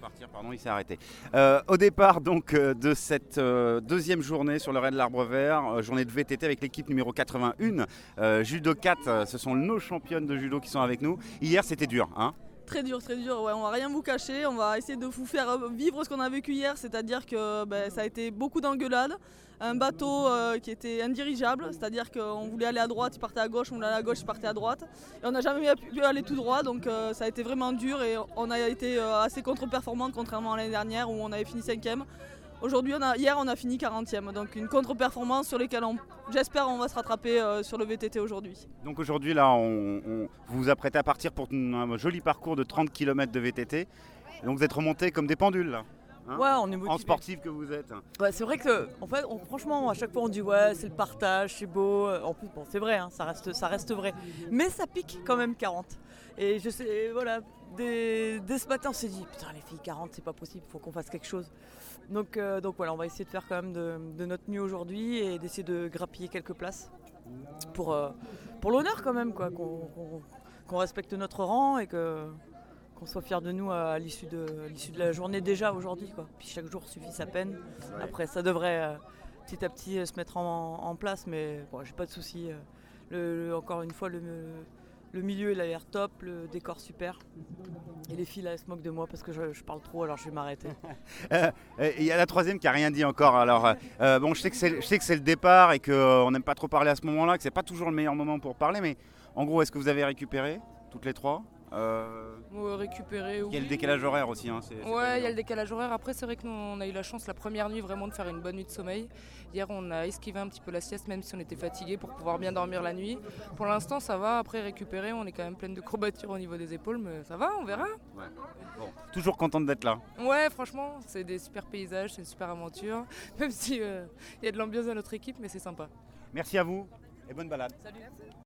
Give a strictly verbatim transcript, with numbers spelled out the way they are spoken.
repartir, pardon, il s'est arrêté. Euh, au départ donc euh, de cette euh, deuxième journée sur le raid de l'Arbre Vert, euh, journée de V T T avec l'équipe numéro quatre-vingt-un, euh, Judo quatre, euh, ce sont nos championnes de judo qui sont avec nous. Hier c'était dur, hein? Très dur, très dur, ouais, on va rien vous cacher, on va essayer de vous faire vivre ce qu'on a vécu hier, c'est-à-dire que ben, ça a été beaucoup d'engueulades, un bateau euh, qui était indirigeable, c'est-à-dire qu'on voulait aller à droite, il partait à gauche, on voulait aller à gauche, il partait à droite, et on n'a jamais pu aller tout droit, donc euh, ça a été vraiment dur et on a été euh, assez contre-performante contrairement à l'année dernière où on avait fini cinquième. Aujourd'hui, on a, hier on a fini quarantième, donc une contre-performance sur laquelle on, j'espère on va se rattraper euh, sur le V T T aujourd'hui. Donc aujourd'hui là, on, on, vous vous apprêtez à partir pour un joli parcours de trente kilomètres de V T T. Donc vous êtes remontés comme des pendules là, hein, ouais, on est motivés. En sportif que vous êtes. Ouais, c'est vrai que, en fait, on, franchement, à chaque fois on dit ouais, c'est le partage, c'est beau. En plus, bon, c'est vrai, hein, ça reste, ça reste vrai. Mais ça pique quand même quarante. Et je sais, voilà, dès, dès ce matin, on s'est dit putain les filles, quarante, c'est pas possible, il faut qu'on fasse quelque chose. Donc, euh, donc voilà, on va essayer de faire quand même de, de notre mieux aujourd'hui et d'essayer de grappiller quelques places pour, euh, pour l'honneur quand même, quoi, qu'on, qu'on, qu'on respecte notre rang et que, qu'on soit fiers de nous à l'issue de, à l'issue de la journée déjà aujourd'hui, quoi. Puis chaque jour suffit sa peine. Après, ça devrait euh, petit à petit euh, se mettre en, en place, mais bon, j'ai pas de soucis. Euh, le, le, encore une fois, le, le milieu il a l'air top, le décor super. Et les filles là elles se moquent de moi parce que je, je parle trop, alors je vais m'arrêter. Il euh, y a la troisième qui a rien dit encore. Alors euh, bon, je sais que c'est, je sais que c'est le départ et qu'on euh, n'aime pas trop parler à ce moment-là, que c'est pas toujours le meilleur moment pour parler, mais en gros, est-ce que vous avez récupéré toutes les trois? Euh... Ouais, récupérer, oui. Il y a le décalage horaire aussi. Hein, c'est, c'est ouais, il y a le décalage horaire. Après, c'est vrai que nous, on a eu la chance la première nuit vraiment de faire une bonne nuit de sommeil. Hier, on a esquivé un petit peu la sieste, même si on était fatigué, pour pouvoir bien dormir la nuit. Pour l'instant, ça va. Après, récupérer, on est quand même pleine de courbatures au niveau des épaules, mais ça va, on verra. Ouais. Bon. Toujours contente d'être là. Ouais, franchement, c'est des super paysages, c'est une super aventure. Même si il euh, y a de l'ambiance dans notre équipe, mais c'est sympa. Merci à vous et bonne balade. Salut.